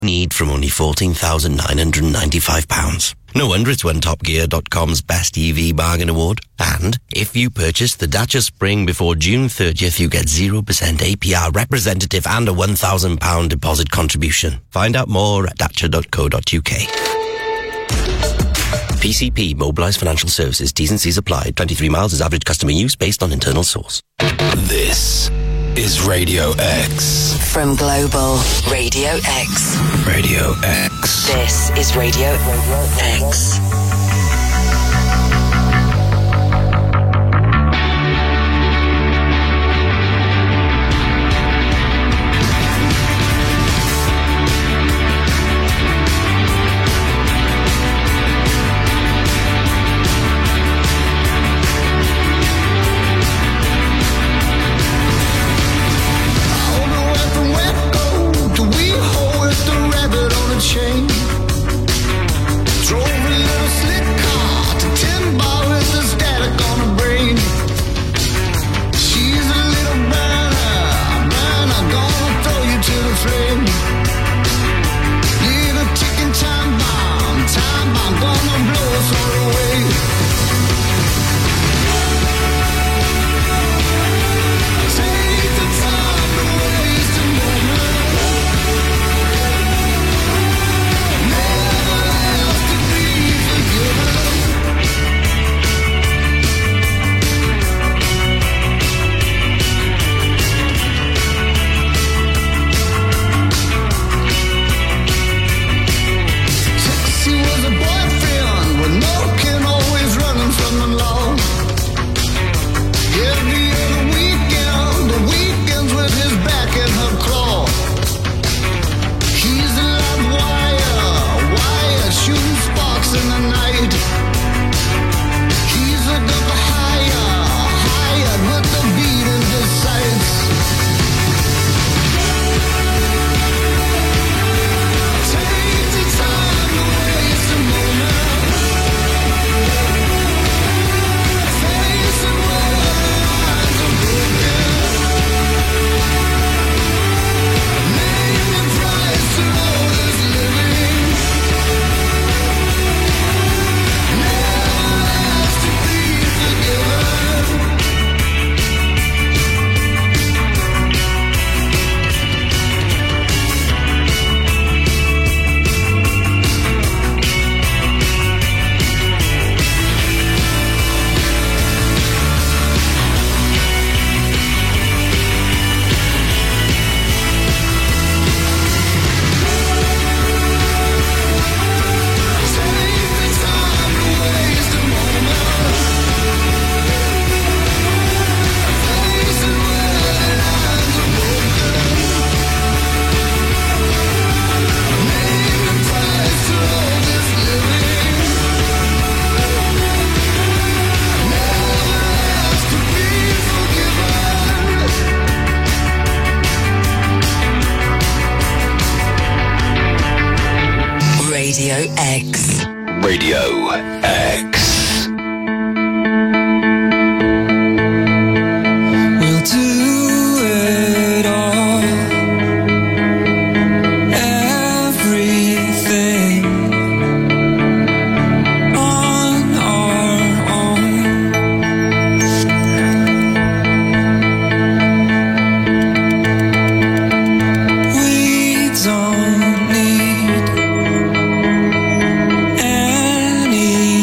need from only £14,995. No wonder it's won TopGear.com's Best EV Bargain Award. And if you purchase the Dacia Spring before June 30th, you get 0% APR representative and a £1,000 deposit contribution. Find out more at dacia.co.uk. PCP, Mobilised Financial Services. T's and C's applied. 23 miles is average customer use based on internal source. This is Radio X. From Global Radio X. Radio X. This is Radio X. Chain. Drove a little slick car to 10 bars of static on the brain. She's a little burner, gonna throw you to the flame. Little ticking time bomb, gonna blow us all away. Take the time to waste a moment. Radio X. Radio X. We'll do it all. Everything on our own. We don't need any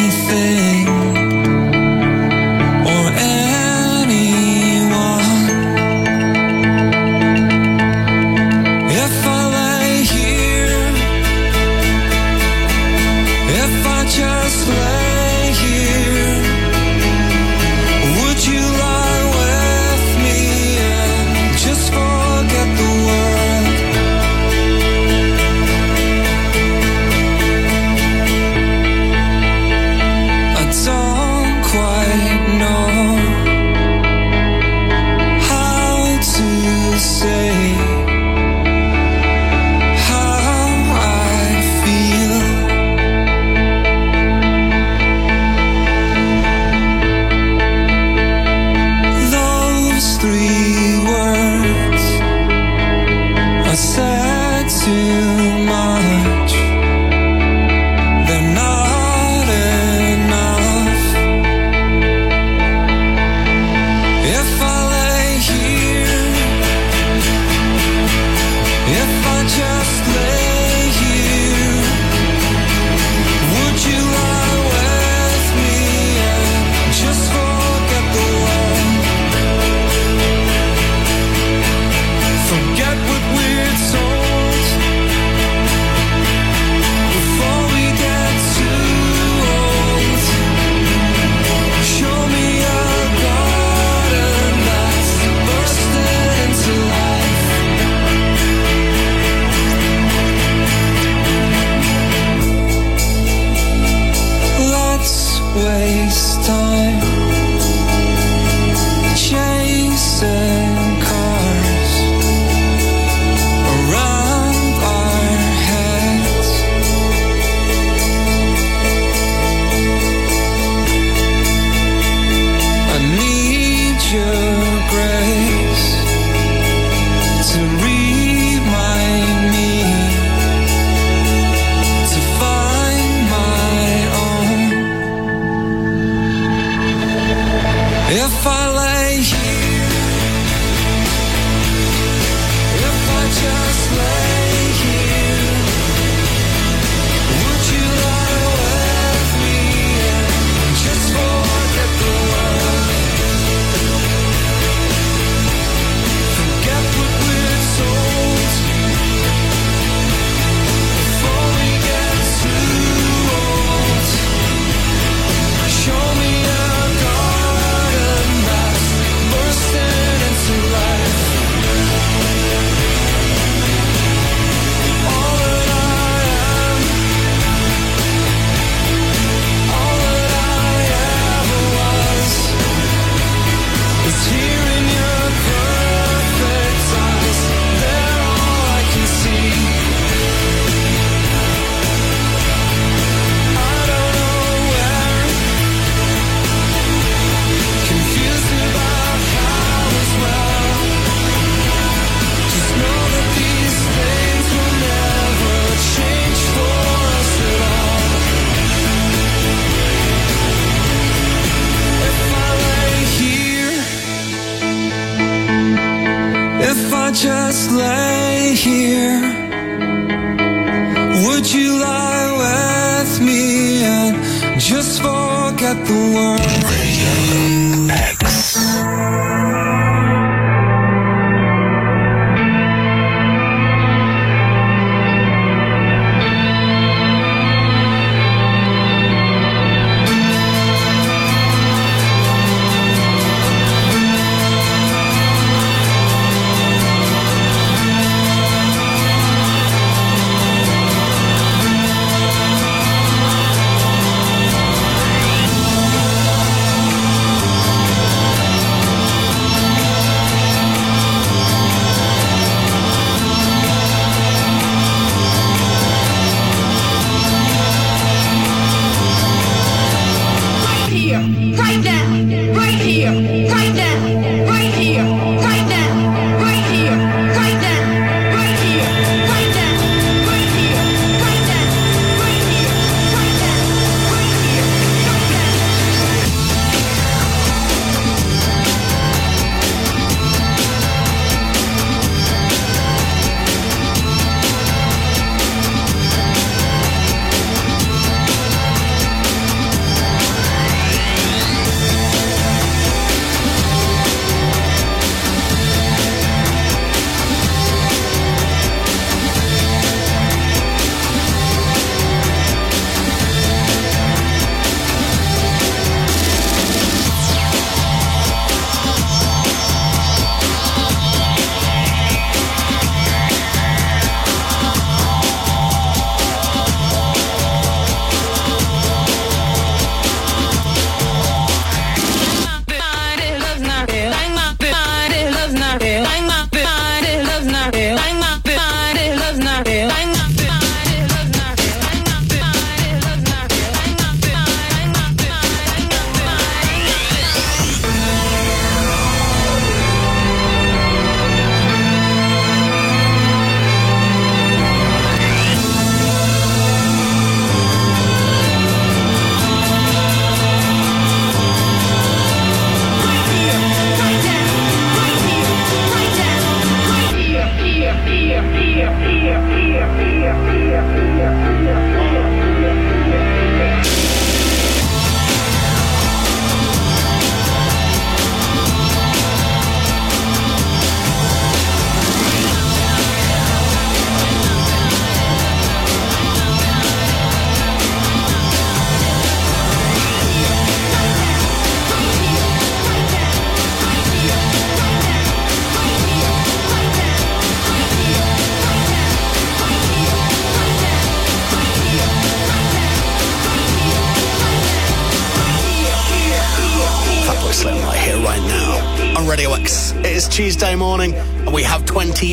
Radio X. It is Tuesday morning and we have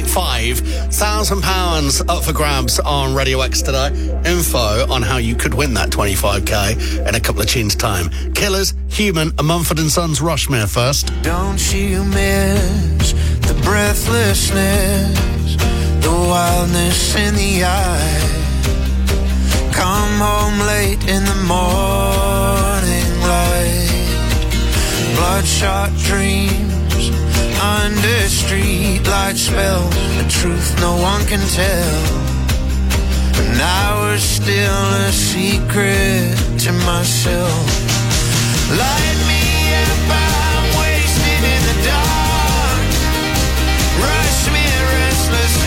£25,000 up for grabs on Radio X today. Info on how you could win that 25k in a couple of tunes' time. Killers, Human and Mumford & Sons Rushmere first. Don't you miss the breathlessness, the wildness in the eye? Come home late in the morning light. Bloodshot dreams under streetlight spells, a truth no one can tell. And I was still a secret to myself. Light me up, I'm wasted in the dark. Rush me, restless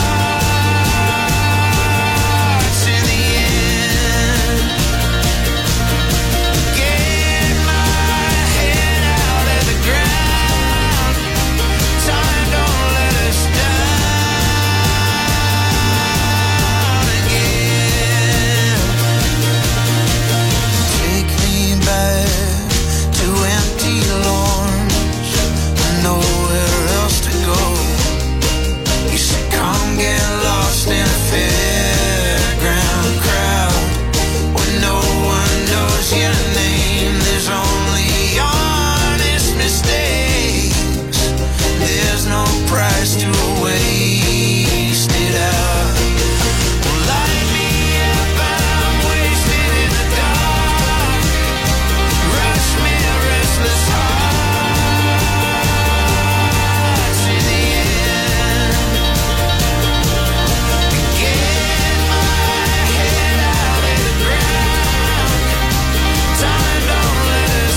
hearts in the end. Get my head out of the ground. Time don't let us down again. Take me back to empty lawns, nowhere else to go. You said come get lost in a fairground crowd when no one knows your name. There's only honest mistakes. There's no price to waste it out. Well, light me up, I'm wasted in the dark. Rush me, restless hearts in the end. Get my head out of the ground. Time don't let us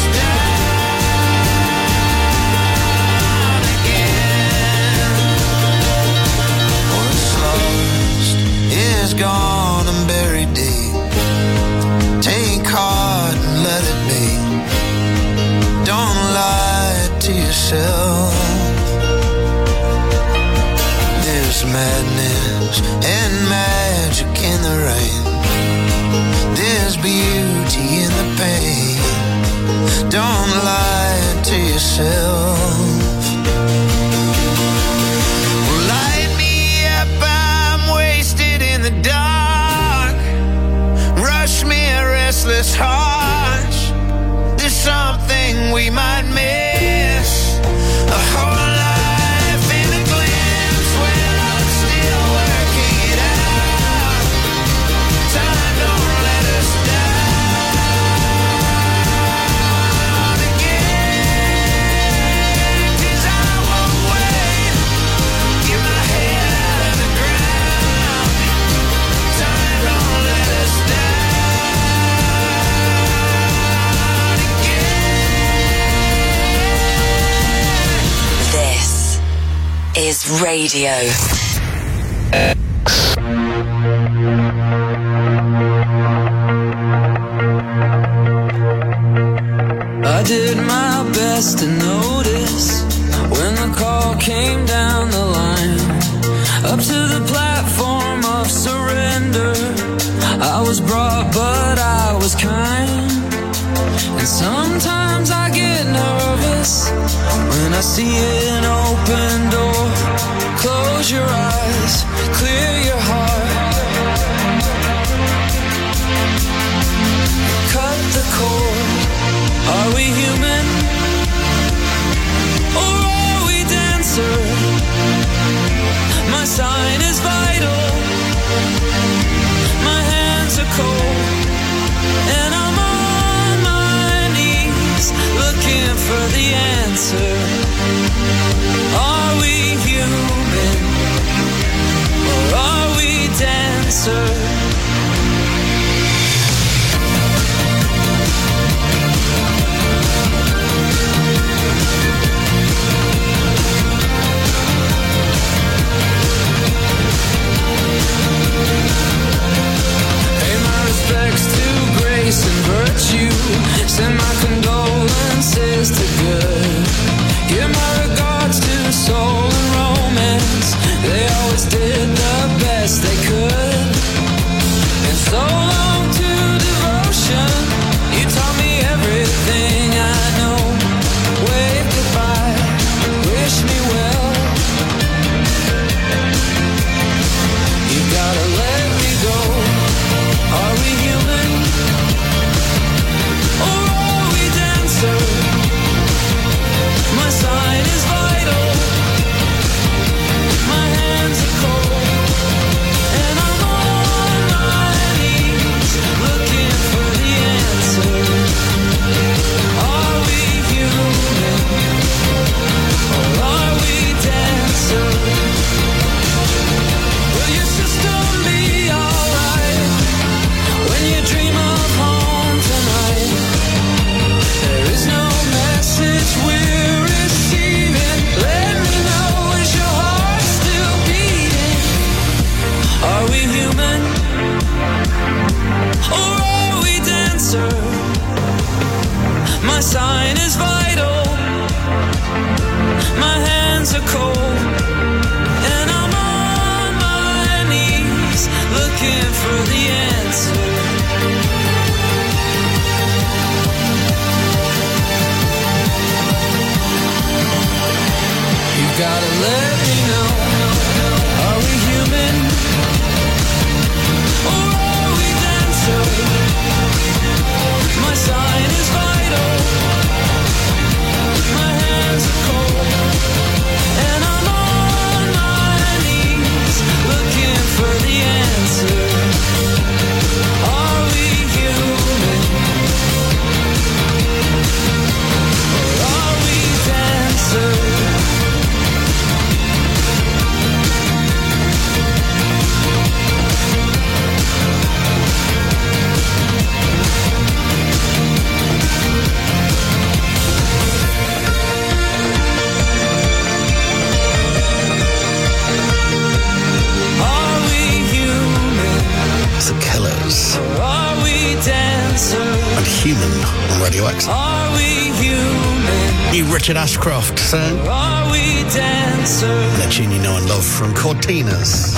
down again. What's lost is gone and buried deep. Take heart and let it be. Don't lie to yourself. There's madness and magic in the rain. There's beauty in the pain. Don't lie to yourself. Well, light me up, I'm wasted in the dark. Rush me, a restless heart. There's something we might miss. A whole life in a glimpse when I'm still working it out. Time don't let us down again. 'Cause I won't wait. Get my head out of the ground. Time don't let us down again. This is Radio I did my best to notice when the call came down the line. Up to the platform of surrender, I was brought but I was kind. And sometimes I get nervous when I see an open door. Close your eyes, clear your heart. Cut the cord. Are we human? Or are we dancer? My sign is vital. My hands are cold. And I'm on my knees looking for the answer. Are we human? Or are we dancer? Pay my respects to grace and virtue. Send my condolences to good. Give my regards to soul and romance. They always did the best they could. And so long to devotion. You taught me everything I know. Wave goodbye. sign is vital. My hands are cold, and I'm on my knees looking for the answer. You gotta let me know, are we human or are we dancer? My sign is vital, my hands are cold, and I'm on my knees looking for the answer. Are we human or are we dancer? The Killers. Are we dancer? And Human on Radio X. Are we human? New Richard Ashcroft song. Are we dancer? And a tune you know and love from Cortinas.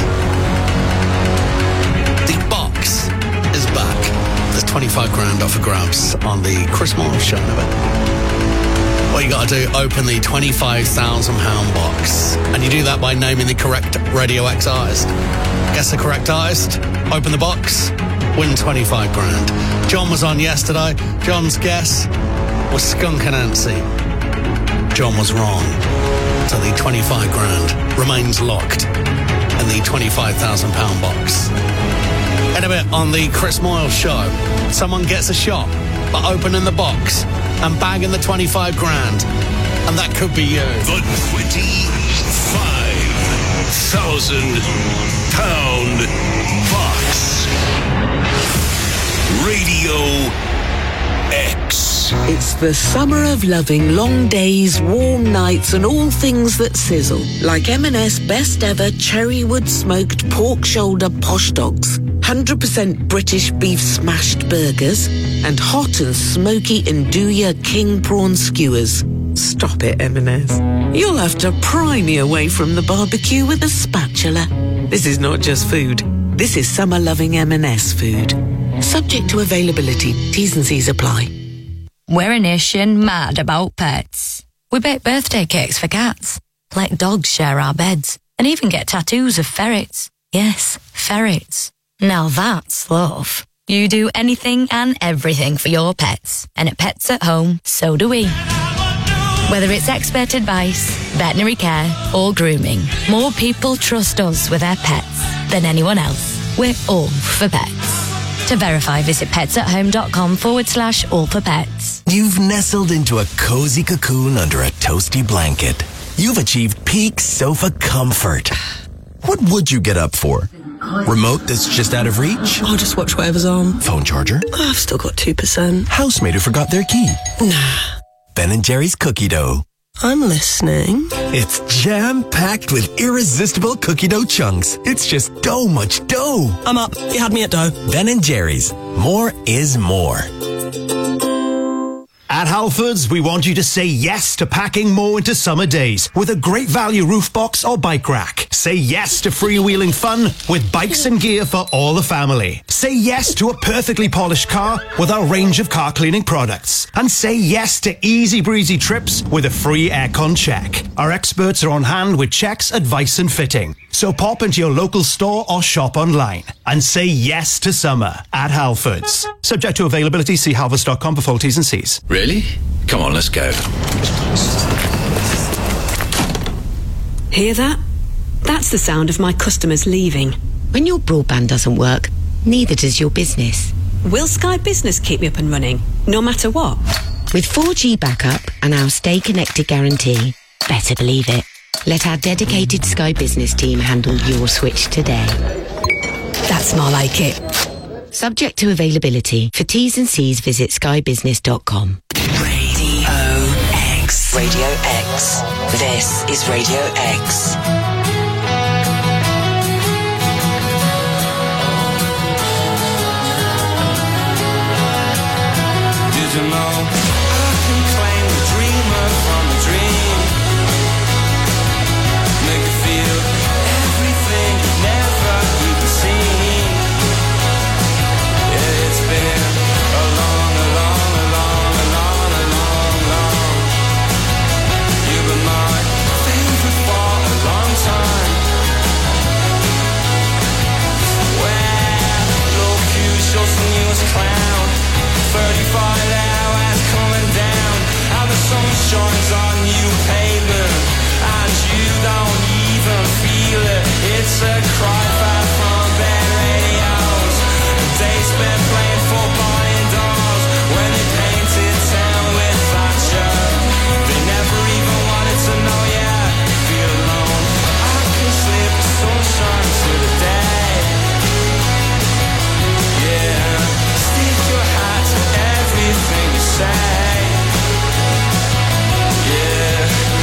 The box is back. There's 25 grand off for grabs on the Chris Moore show. All you got to do, open the £25,000 box. And you do that by naming the correct Radio X artist. Guess the correct artist, open the box, win 25 grand. John was on yesterday. John's guess was Skunk Anansie. John was wrong. So the 25 grand remains locked in the £25,000 box. In a bit on the Chris Moyle show, someone gets a shot by opening the box and bagging the 25 grand. And that could be you. The £25,000 box. Radio X. It's the summer of loving long days, warm nights and all things that sizzle. Like M&S best ever cherrywood smoked pork shoulder posh dogs, 100% British beef smashed burgers and hot and smoky Nduja king prawn skewers. Stop it, M&S. You'll have to pry me away from the barbecue with a spatula. This is not just food. This is summer-loving M&S food. Subject to availability. T's and C's apply. We're a nation mad about pets. We bake birthday cakes for cats, let dogs share our beds, and even get tattoos of ferrets. Yes, ferrets. Now that's love. You do anything and everything for your pets. And at Pets at Home, so do we. Whether it's expert advice, veterinary care, or grooming, more people trust us with their pets than anyone else. We're all for pets. To verify, visit petsathome.com/all-for-pets. You've nestled into a cozy cocoon under a toasty blanket. You've achieved peak sofa comfort. What would you get up for? Remote that's just out of reach? I'll just watch whatever's on. Phone charger? I've still got 2%. Housemate who forgot their key? Nah. Ben & Jerry's cookie dough. I'm listening. It's jam-packed with irresistible cookie dough chunks. It's just dough much dough. I'm up. You had me at dough. Ben & Jerry's. More is more. At Halfords, we want you to say yes to packing more into summer days with a great value roof box or bike rack. Say yes to freewheeling fun with bikes and gear for all the family. Say yes to a perfectly polished car with our range of car cleaning products. And say yes to easy breezy trips with a free aircon check. Our experts are on hand with checks, advice and fitting. So pop into your local store or shop online and say yes to summer at Halfords. Subject to availability, see halfords.com for full T's and C's. Really? Come on, let's go. Hear that? That's the sound of my customers leaving. When your broadband doesn't work, neither does your business. Will Sky Business keep me up and running, no matter what? With 4G backup and our Stay Connected guarantee, better believe it. Let our dedicated Sky Business team handle your switch today. That's more like it. Subject to availability. For T's and C's, visit skybusiness.com. Radio X. Radio X. This is Radio X. Did you know I can joins on new pavement, and you don't even feel it. It's a cry back from bed radios. They spent playing football indoors when they painted town with Thatcher. They never even wanted to know ya. Feel alone. I can slip the sunshine to the day. Yeah, stick your hat to everything you say. Yeah.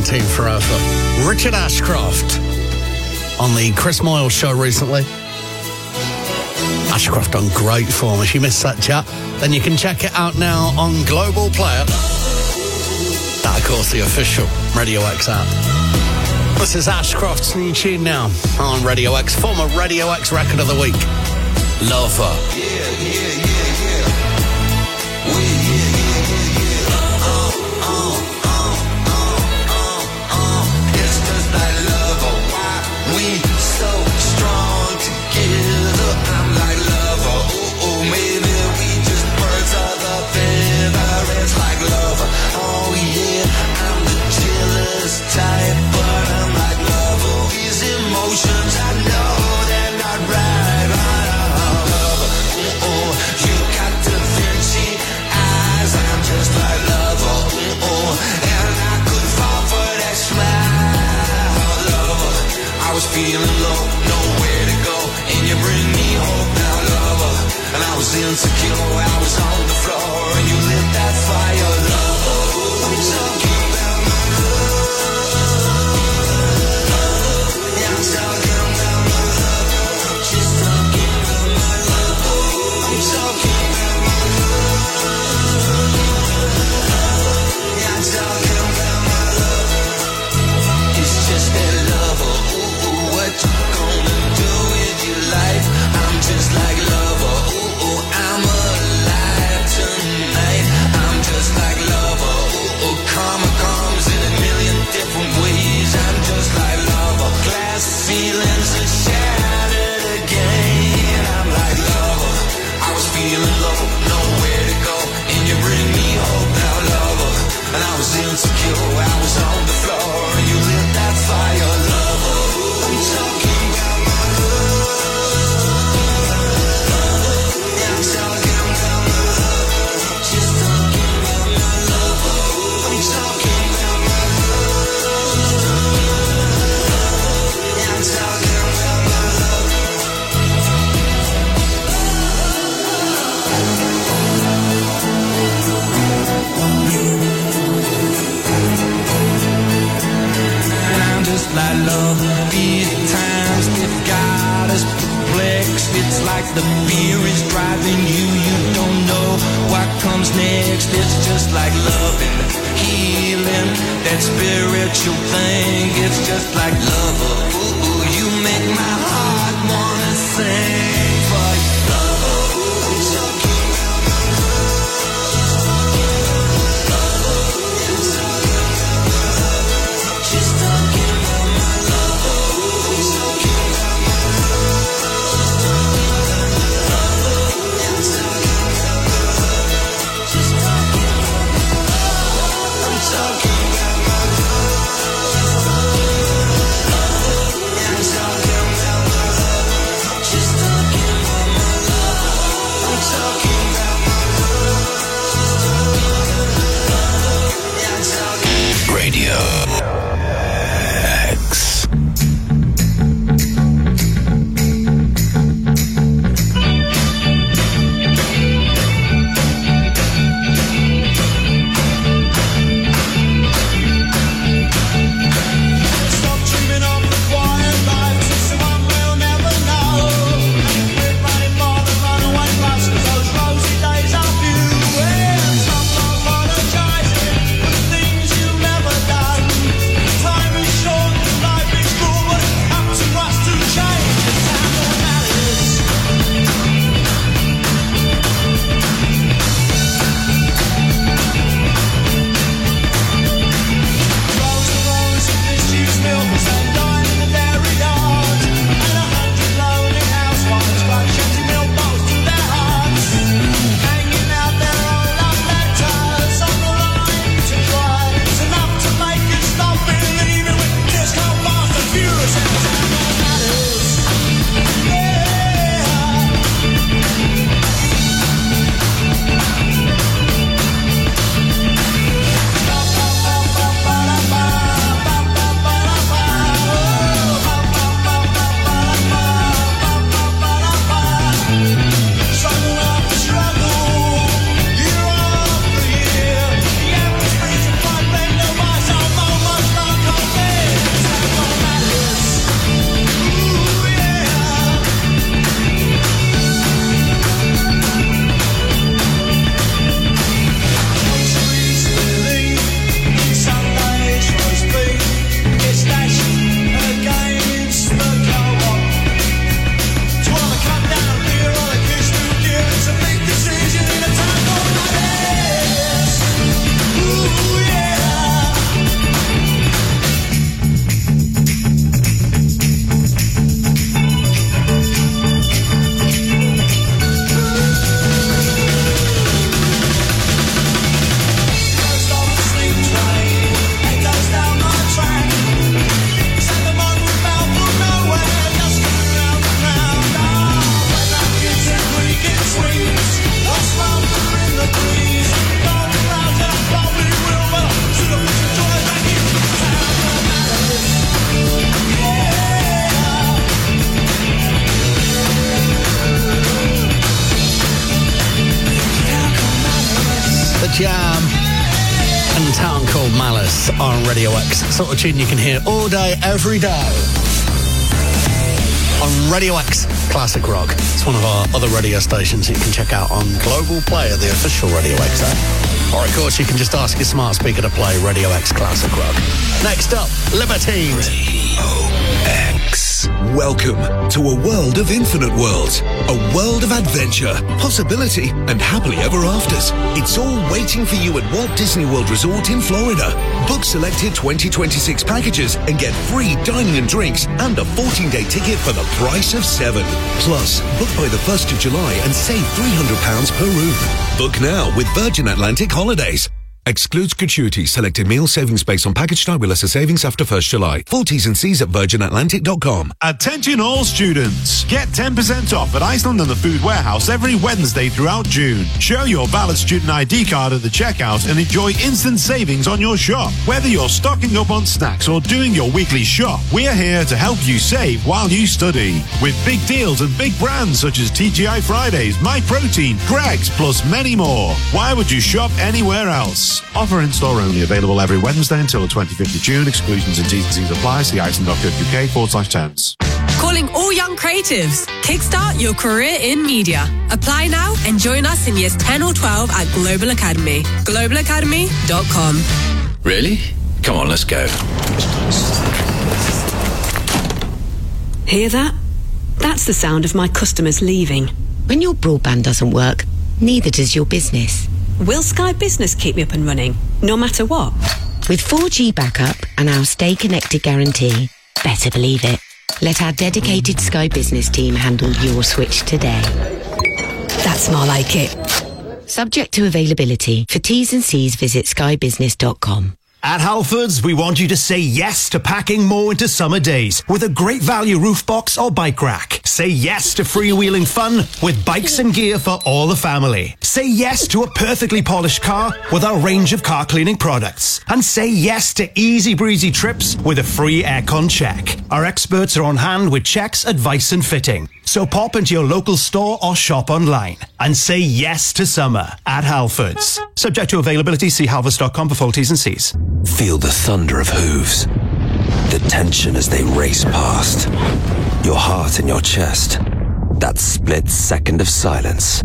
guarantee forever. Richard Ashcroft on the Chris Moyle show recently. Ashcroft done great for me. If you missed that chat, then you can check it out now on Global Player. That, of course, the official Radio X app. This is Ashcroft's new tune now on Radio X, former Radio X Record of the Week. Lover. Feeling low, nowhere to go, and you bring me hope now, lover. And I was insecure, I was on the floor, and you lit that fire, lover. I'm talking about my love. Yeah, I'm talking about my love. Just talking about my love. I'm talking about my love. Yeah, I'm talking about my love. It's just that lover. What you gonna do with your life? I'm just like lover. Ooh, ooh, I'm alive tonight. I'm just like lover. Ooh, ooh, karma comes in a million different ways. I'm just like lover. Glass ceilings are shattered again. I'm like lover. I was feeling low, nowhere to go, and you bring me hope now, lover. And I was insecure, I was on the floor, and you lit that fire, lover. I'm talking about my love. Yeah, I'm talking about my love. Just talking about my love. I'm talking about my love. Yeah, I'm talking about my love. I'm just like love. These times they've got us perplexed. It's like the fear is driving you. You don't know what comes next. It's just like love and healing, that spiritual thing. It's just like love. Ooh, ooh, you make my heart wanna sing for you, lover. I'm talking about my love. Just talking about my love. I'm talking about my love. I'm talking about my love. Just talking about my love. I'm talking about my love. I'm talking about my Jam and Town Called Malice on Radio X. Sort of tune you can hear all day, every day on Radio X Classic Rock. It's one of our other radio stations you can check out on Global Player, the official Radio X app. Or of course you can just ask your smart speaker to play Radio X Classic Rock. Next up, Libertines. Radio X. Welcome to a world of infinite worlds, a world of adventure, possibility, and happily ever afters. It's all waiting for you at Walt Disney World Resort in Florida. Book selected 2026 packages and get free dining and drinks and a 14-day ticket for the price of 7. Plus, book by the 1st of July and save £300 per room. Book now with Virgin Atlantic Holidays. Excludes gratuities. Selected meal savings based on package type with lesser savings after 1st July. Full T's and C's at virginatlantic.com. Attention all students. Get 10% off at Iceland and the Food Warehouse every Wednesday throughout June. Show your valid student ID card at the checkout and enjoy instant savings on your shop. Whether you're stocking up on snacks or doing your weekly shop, we're here to help you save while you study. With big deals and big brands such as TGI Fridays, My Protein, Greggs, plus many more. Why would you shop anywhere else? Offer in-store only. Available every Wednesday until the 25th of June. Exclusions and T's and C's apply. See iceland.co.uk/terms. Calling all young creatives. Kickstart your career in media. Apply now and join us in years 10 or 12 at Global Academy. globalacademy.com. Really? Come on, let's go. Hear that? That's the sound of my customers leaving. When your broadband doesn't work, neither does your business. Will Sky Business keep me up and running, no matter what? With 4G backup and our Stay Connected guarantee, better believe it. Let our dedicated Sky Business team handle your switch today. That's more like it. Subject to availability. For T's and C's, visit skybusiness.com. At Halfords, we want you to say yes to packing more into summer days with a great value roof box or bike rack. Say yes to freewheeling fun with bikes and gear for all the family. Say yes to a perfectly polished car with our range of car cleaning products. And say yes to easy breezy trips with a free aircon check. Our experts are on hand with checks, advice and fitting. So pop into your local store or shop online and say yes to summer at Halfords. Subject to availability, see halfords.com for full T's and C's. Feel the thunder of hooves, the tension as they race past, your heart in your chest, that split second of silence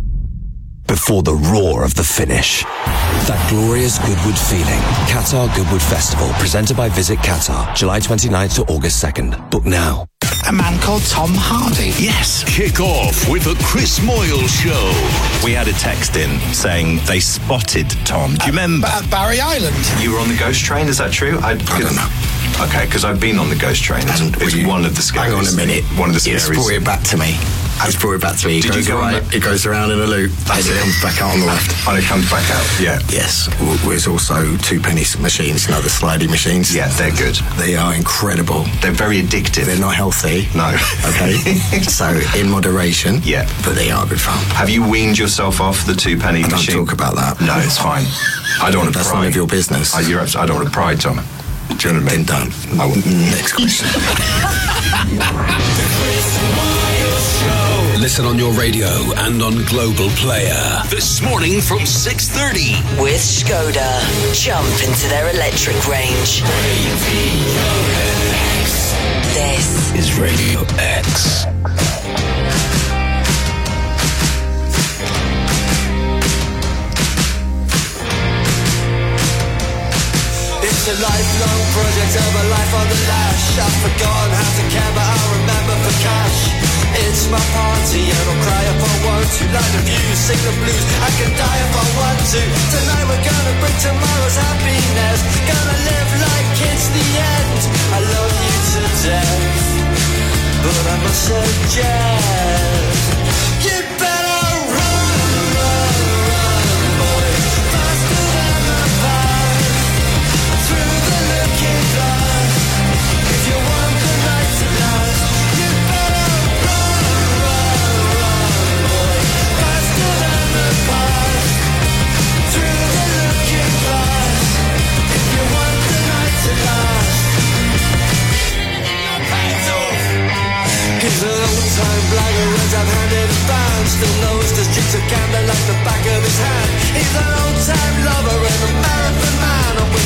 before the roar of the finish. That glorious Goodwood feeling. Qatar Goodwood Festival, presented by Visit Qatar, July 29th to August 2nd. Book now. A man called Tom Hardy. Yes. Kick off with the Chris Moyle Show. We had a text in saying they spotted Tom. Do you remember? At Barry Island. You were on the ghost train, is that true? I don't know. Okay, because I've been on the ghost train. It's one of the scariest. Hang on a minute. One of the scariest. It's brought it back to me. It's brought it back to me. Did you go right? It goes around in a loop. That's it. It comes back out on the left. And it comes back out, yeah. Yes. There's also 2 penny machines, the sliding machines. Yeah, they're good. They are incredible. They're very addictive. They're not healthy. No. Okay. So, in moderation. Yeah. But they are good fun. Have you weaned yourself off the 2 penny machine? Don't talk about that. No, it's fine. I don't want to pry. That's none of your business. I don't want to pry, Tom. Do you know what I mean? Then don't. Next question. Listen on your radio and on Global Player. This morning from 6:30. With Skoda. Jump into their electric range. This is Radio X. It's a lifelong project of a life on the lash. I've forgotten how to care, but I'll remember for cash. It's my party and I'll cry if I want to. Light the views, sing the blues, I can die if I want to. Tonight we're gonna bring tomorrow's happiness. Gonna live like it's the end. I love you to death, but I must suggest you better run, run, run, boy, faster than the bus, through the looking glass. If you want the night to last, you better run, run, run, boy, faster than the bus, through the looking glass. If you want the night to last. He's an old-time blagger, red-handed fan. Still knows the streets of Camden like the back of his hand. He's an old-time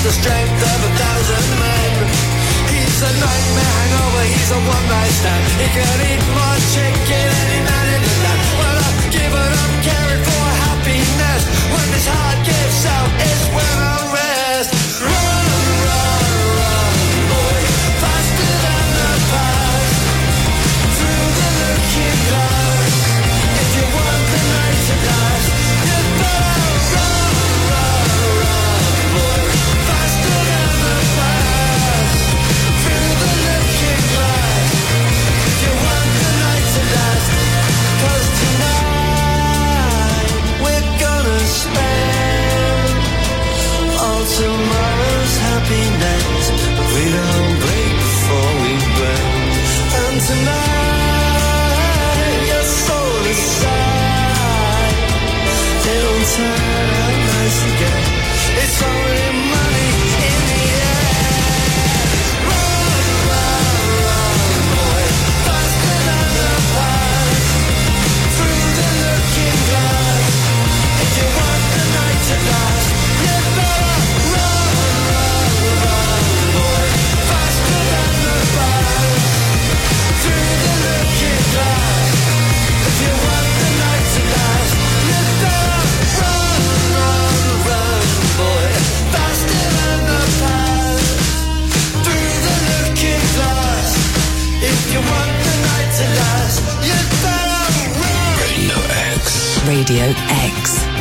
the strength of 1,000 men. He's a nightmare hangover, he's a one-night stand. He can eat more chicken any night in the land. Well, I've given up caring for happiness. When this heart gives out, it's when I rest. Run, run, run, boy, faster than the past. Through the looking glass. If you want the night to last, you better run, run, run, boy, faster than the past. Through the looking glass. If you want the night to last, 'cause tonight we're gonna spend all tomorrow's happiness. We don't break before we burn. And tonight your soul aside, it'll turn out nice again. It's only money in the air. Run, run, run, boy, faster than the past. Through the looking glass. If you want the night to last, you better run, run, run, boy, faster than the past. Through the looking glass. If you want the night to last, you better run, run, run, boy, faster than the past. Through the looking glass. If you want the night to last, you better run. Radio X. Radio X.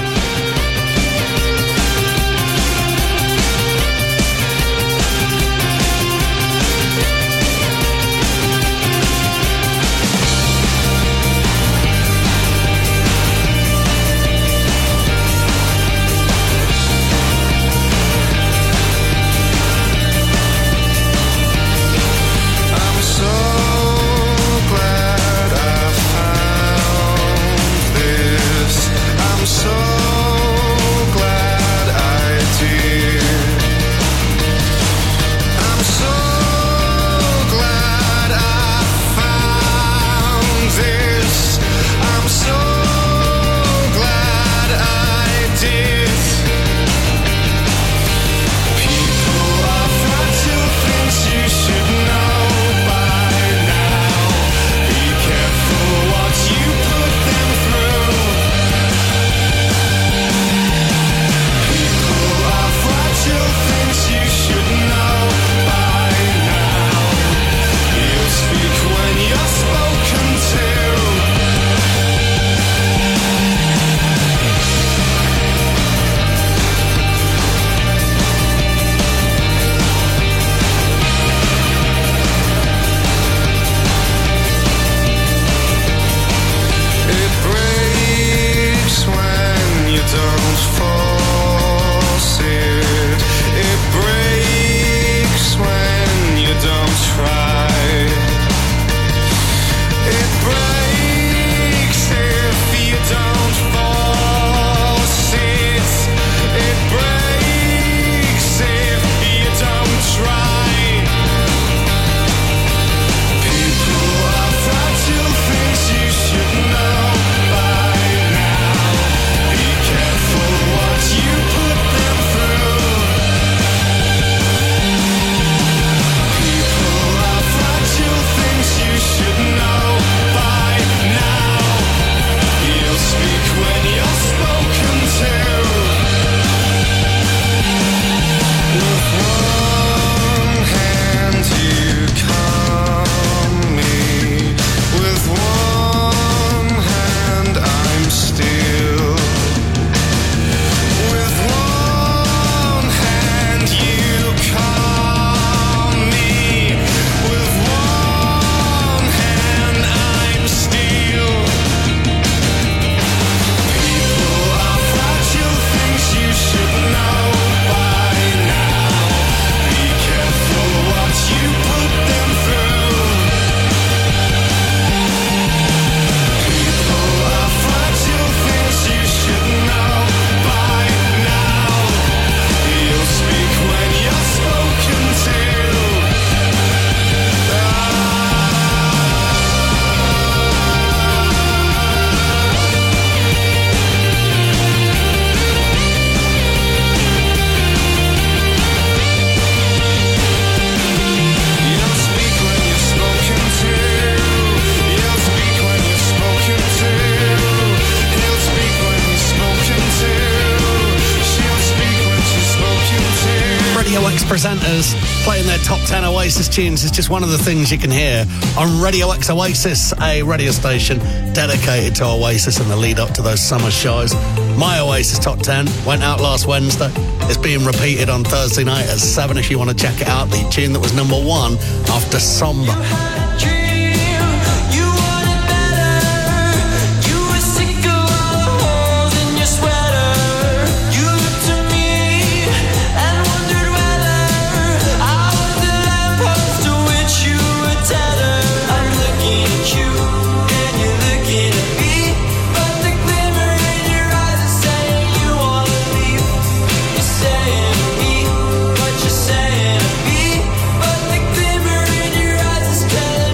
I'm so glad I found this. I'm so Radio X presenters playing their top 10 Oasis tunes is just one of the things you can hear on Radio X Oasis, a radio station dedicated to Oasis in the lead up to those summer shows. My Oasis Top 10 went out last Wednesday. It's being repeated on Thursday night at 7 if you want to check it out. The tune that was number 1 after Somber. Saying me, but the glimmer in your eyes is telling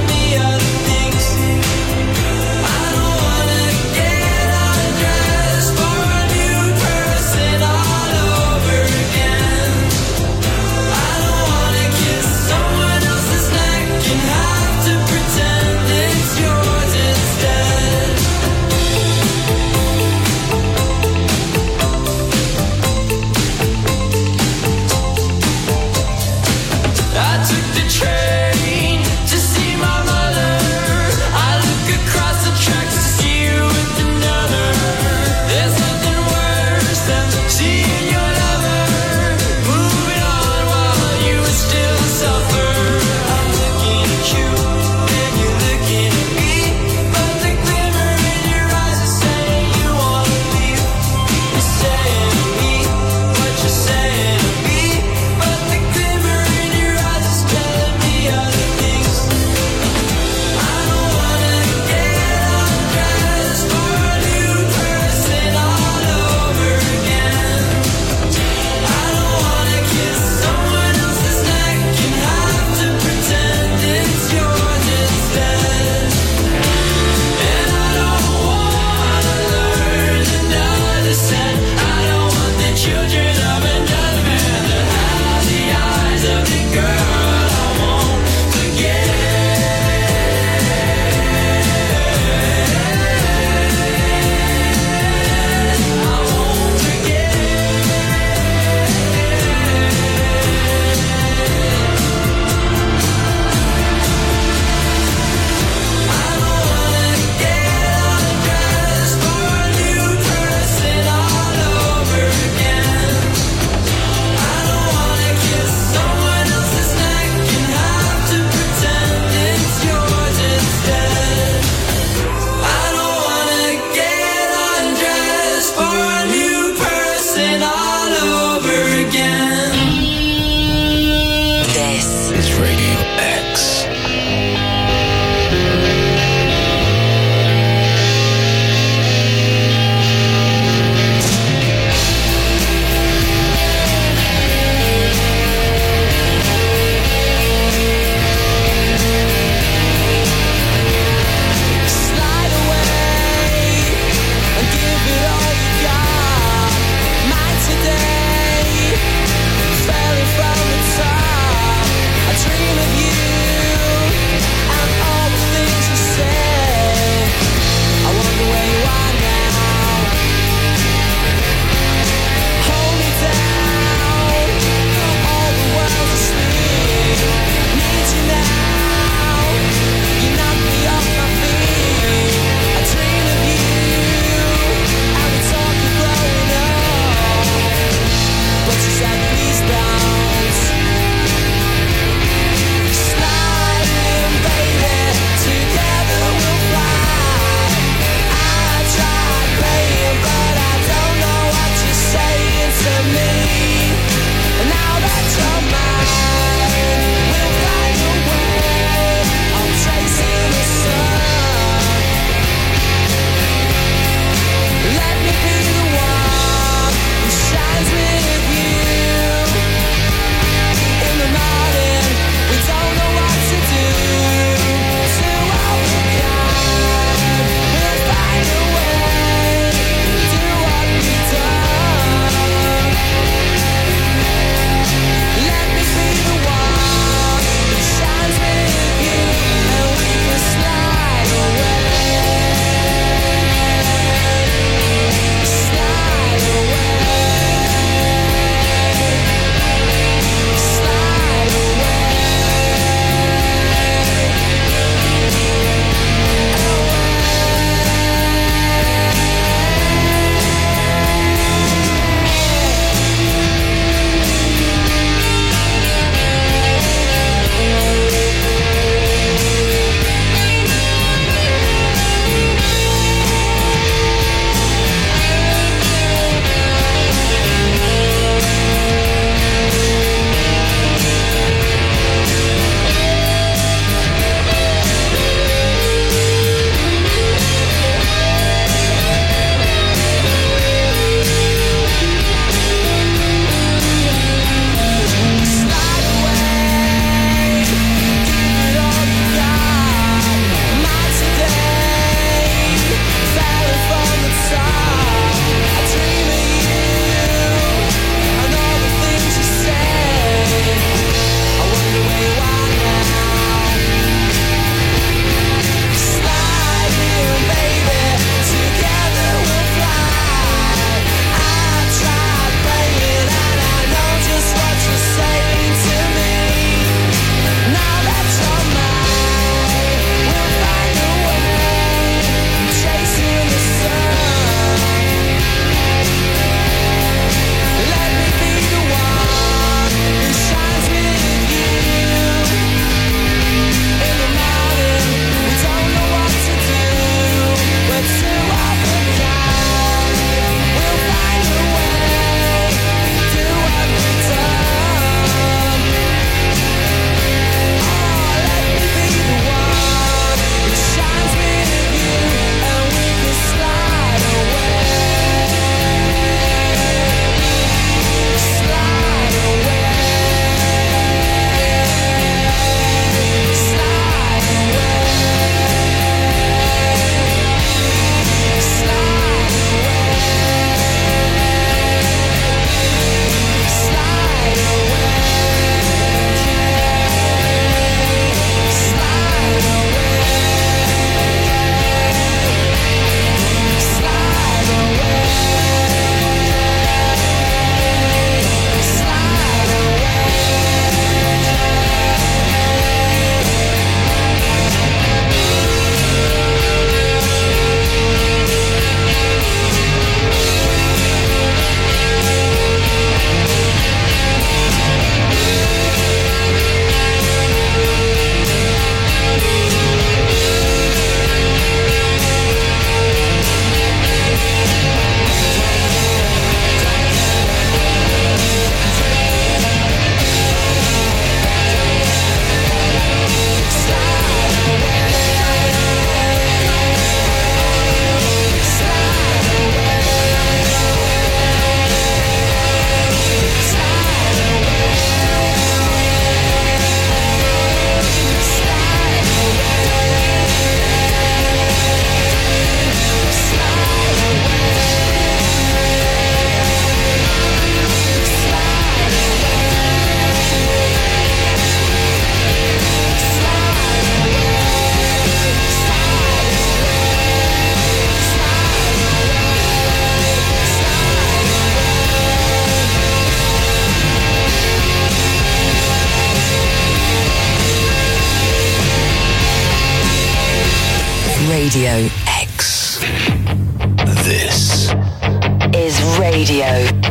Radio X. This is Radio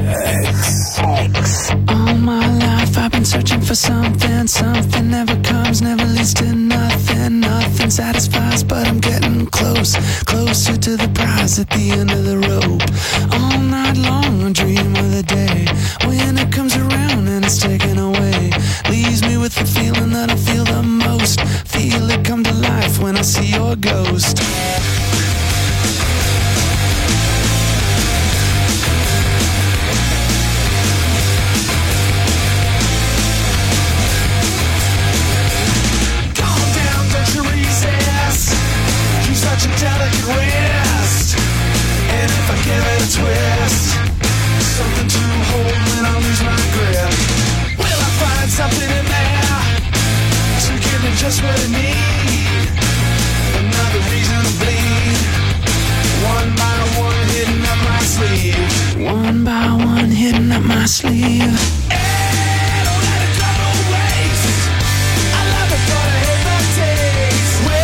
X. All my life I've been searching for something. Something never comes, never leads to nothing. Nothing satisfies, but I'm getting close. Closer to the prize at the end of the rope. All night long I dream of the day when it comes around and it's taken away. Leaves me with the feeling that I feel the most. Feel it come to life when I see your ghost. Such a delicate wrist, and if I give it a twist, something to hold when I lose my grip. Will I find something in there to give me just what I need? Another reason to bleed. One by one hidden up my sleeve. One by one hidden up my sleeve. Hey, don't let it go to waste. I love it, but I hate the taste.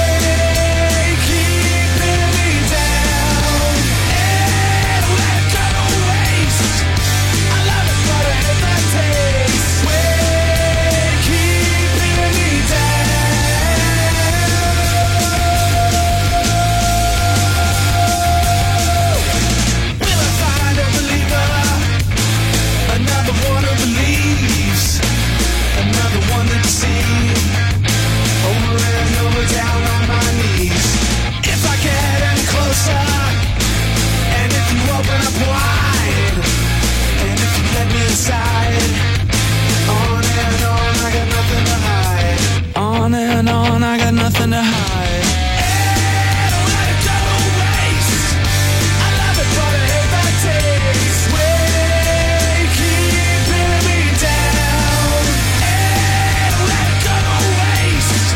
Down on my knees. If I get any closer, and if you open up wide, and if you let me inside, on and on, I got nothing to hide. On and on, I got nothing to hide. Hey, don't let it go to waste. I love it, but I hate the taste. Way keeping me down. Hey, don't let it go to waste.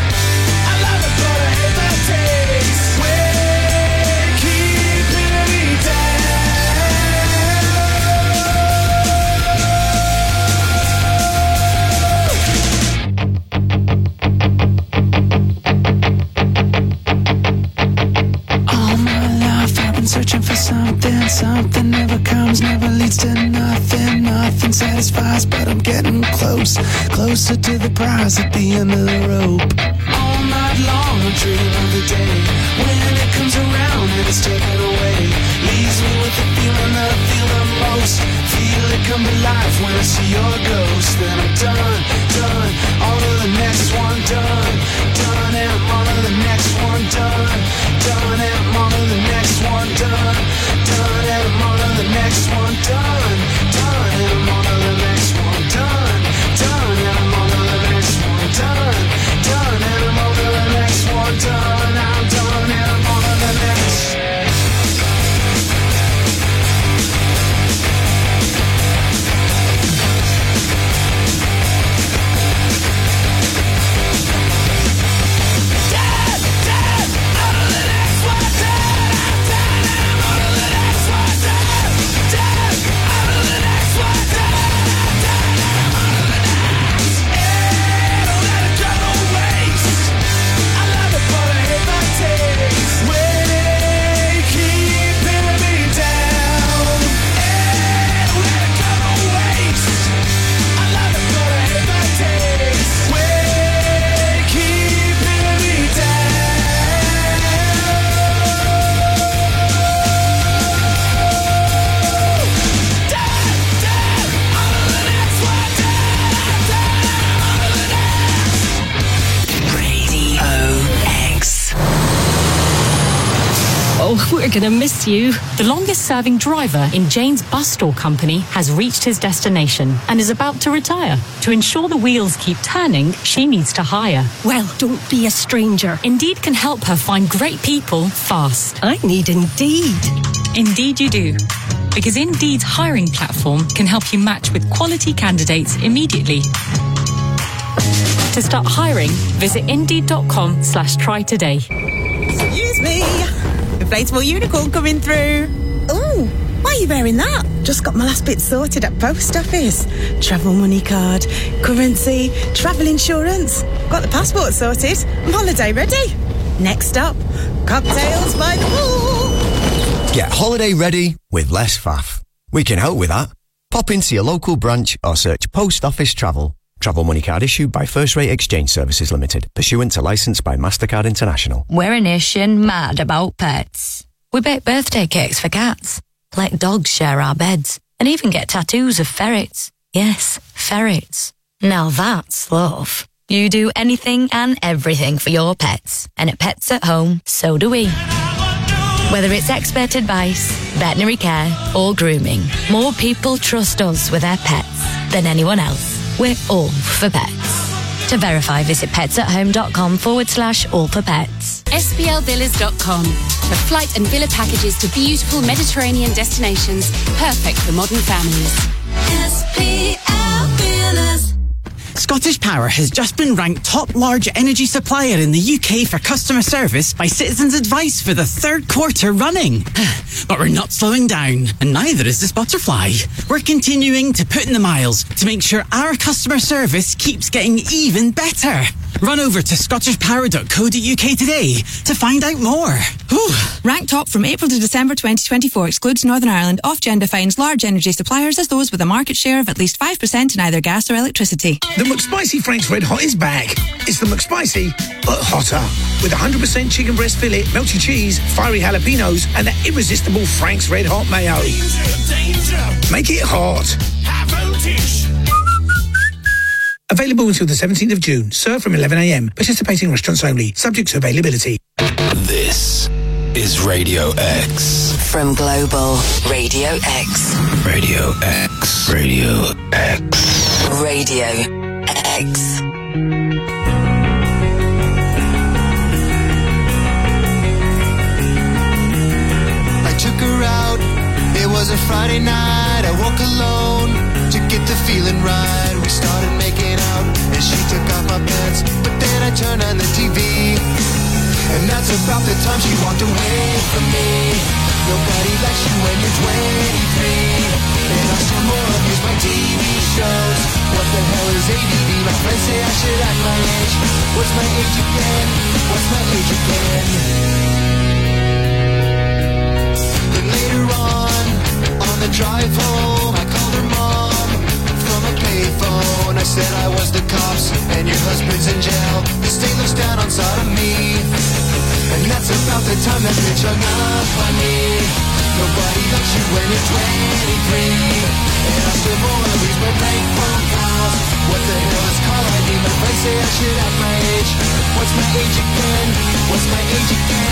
Searching for something, something never comes, never leads to nothing. Nothing satisfies, but I'm getting close, closer to the prize at the end of the rope. All night long I dream of the day when it comes around and it's taken away. Leaves me with the feeling that I feel the most. Feel it come to life when I see your ghost. Then I'm done, done, on to the next one, done, done, and I'm on to the next one, done, done, and I'm on to the next one, done, done, and I'm on to the next one, done, done, and I'm on to the next one, done, done, and I'm on to the next one, done, done, and I'm on to the next one, done, I'm done, and I'm on to the next. We're going to miss you. The longest-serving driver in Jane's bus store company has reached his destination and is about to retire. To ensure the wheels keep turning, she needs to hire. Well, don't be a stranger. Indeed can help her find great people fast. I need Indeed. Indeed you do. Because Indeed's hiring platform can help you match with quality candidates immediately. To start hiring, visit Indeed.com/try today. Excuse me. Inflatable unicorn coming through. Ooh, why are you wearing that? Just got my last bit sorted at post office. Travel money card, currency, travel insurance. Got the passport sorted. I'm holiday ready. Next up, cocktails by the pool. Get holiday ready with less faff. We can help with that. Pop into your local branch or search Post Office Travel. Travel money card issued by First Rate Exchange Services Limited, pursuant to licence by MasterCard International. We're a nation mad about pets. We bake birthday cakes for cats, let dogs share our beds, and even get tattoos of ferrets. Yes, ferrets. Now that's love. You do anything and everything for your pets. And at Pets at Home, so do we. Whether it's expert advice, veterinary care, or grooming, more people trust us with their pets than anyone else. We're all for pets. To verify, visit petsathome.com/all for pets. SBLvillas.com for flight and villa packages to beautiful Mediterranean destinations, perfect for modern families. SPL Villas. Scottish Power has just been ranked top large energy supplier in the UK for customer service by Citizens Advice for the third quarter running. But we're not slowing down, and neither is this butterfly. We're continuing to put in the miles to make sure our customer service keeps getting even better. Run over to scottishpower.co.uk today to find out more. Whew. Ranked top from April to December 2024 excludes Northern Ireland. Ofgem defines large energy suppliers as those with a market share of at least 5% in either gas or electricity. The McSpicy Frank's Red Hot is back. It's the McSpicy, but hotter. With 100% chicken breast fillet, melty cheese, fiery jalapenos, and that irresistible Frank's Red Hot mayo. Danger. Make it hot. High voltage. Available until the 17th of June. Served from 11 a.m. Participating restaurants only. Subject to availability. This is Radio X. From Global Radio X. Radio X. Radio X. Radio X. I took her out. It was a Friday night. I woke alone to get the feeling right. We started making out and she took off my pants, but then I turned on the TV, and that's about the time she walked away from me. Nobody likes you when you're 23, and I still more abuse my TV shows. What the hell is ADD? My friends say I should act my age. What's my age again? What's my age again? Then later on the drive home, I called her mom from a payphone. I said I was the cops and your husband's in jail. The state looks down on sodomy, and that's about the time that bitch hung up on me. Nobody likes you when you're 23, and I still wanna lose my bank phone calls. What the hell is call ID? My friends say I should have my age. What's my age again? What's my age again?